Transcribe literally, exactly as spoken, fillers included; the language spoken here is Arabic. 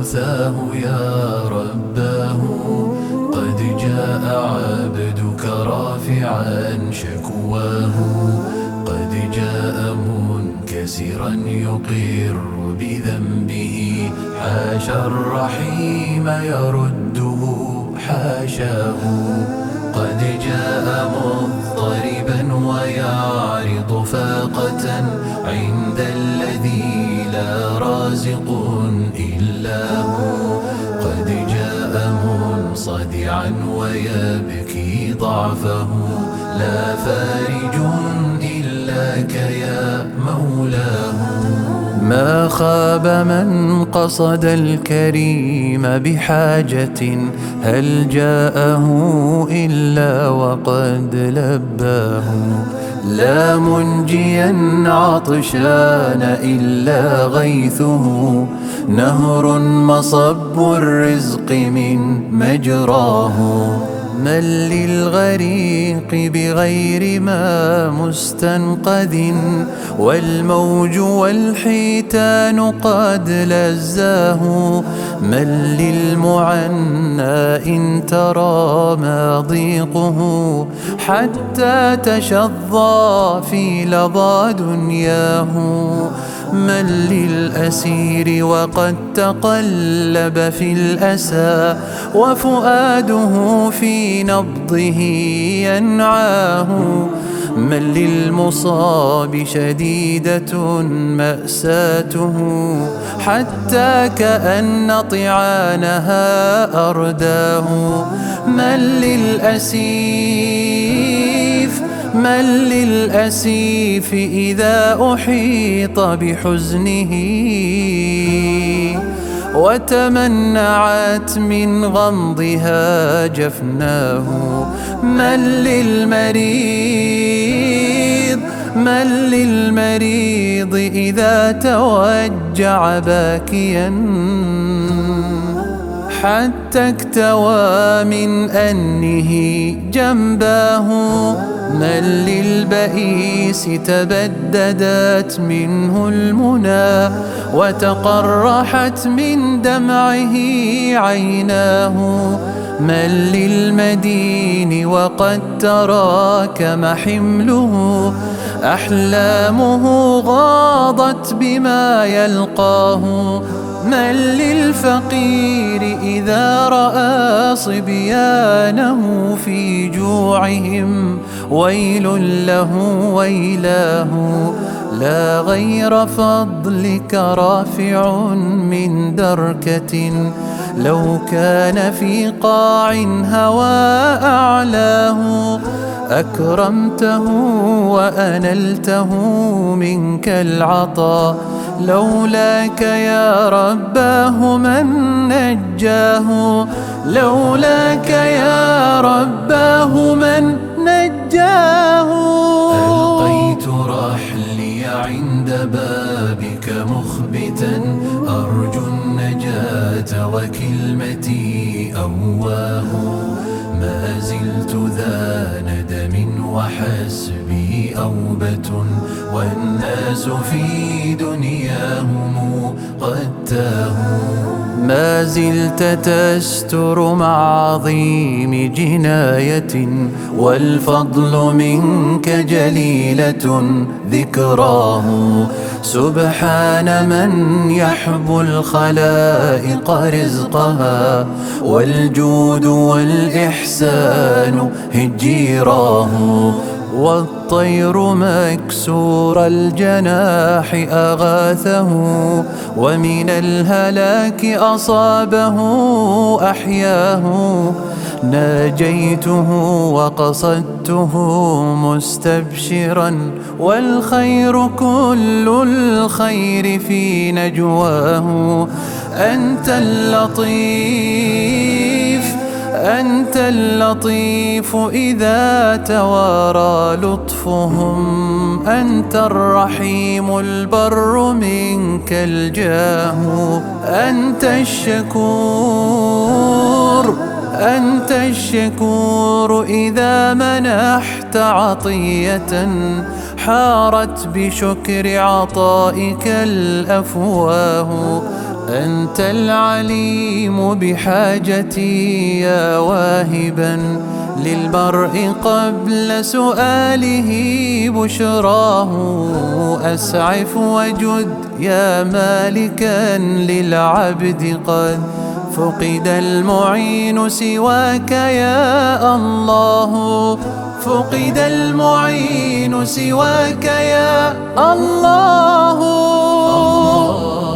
استغاثاه يا رباه. قد جاء عبدك رافعا شكواه، قد جاء منكسرا يقر بذنبه، حاشا الرحيم يرده حاشاه. قد جاء مضطربا ويعرض فاقة عند الذي لا رازق إلا هو. قد جاء منصدعا ويبكي ضعفه، لا فارج إلاك يا مولاه. ما خاب من قصد الكريم بحاجة، هل جاءه إلا وقد لباه. لا منجيا عطشان إلا غيثه، نهر مصب الرزق من مجراه. من للغريق بغير ما مستنقذ، والموج والحيتان قد لزاه. من للمعنى إن ترى ما ضيقه، حتى تشظى في لظى دنياه. من للأسير وقد تقلب في الأسى، وفؤاده في نبضه ينعاه. من للمصاب شديدة مأساته، حتى كأن طعانها أرداه. من للأسيف من للأسيف إذا أحيط بحزنه، وتمنعت من غمضها جفناه. من للمريض من للمريض إذا توجع باكيا، حتى اكتوى من أنه جنباه. من للبئيس تبددت منه المنى، وتقرحت من دمعه عيناه. من للمدين وقد تراكم حمله، أحلامه غاضت بما يلقاه. من للفقير إذا رأى صبيانه في جوعهم، ويل له ويلاه. لا غير فضلك رافع من دركة، لو كان في قاع هوى أعلاه. أكرمته وأنلته منك العطاء، لولاك يا رباه من نجاه. لولاك يا رباه من نجاه. ألقيت رحلي عند بابك مخبتا، أرجو النجاة وكلمتي أواه. ما زلت ذا ندم وحسبي أوبة، والناس في دنياهم قد تاهوا. ما زلت تستر مع عظيم جناية، والفضل منك جليلة ذكراه. سبحان من يحب الخلائق رزقها، والجود والإحسان هجيراه. والطير مكسور الجناح أغاثه، ومن الهلاك أصابه أحياه. ناجيته وقصدته مستبشرا، والخير كل الخير في نجواه. أنت اللطيف أنت اللطيف إذا توارى لطفهم، أنت الرحيم البر منك الجاه. أنت الشكور أنت الشكور إذا منحت عطية، حارت بشكر عطائك الأفواه. أنت العليم بحاجتي يا واهبا للمرء قبل سؤاله بشراه. أسعف وجد يا مالكا للعبد قد فقد المعين سواك يا الله. فقد المعين سواك يا الله.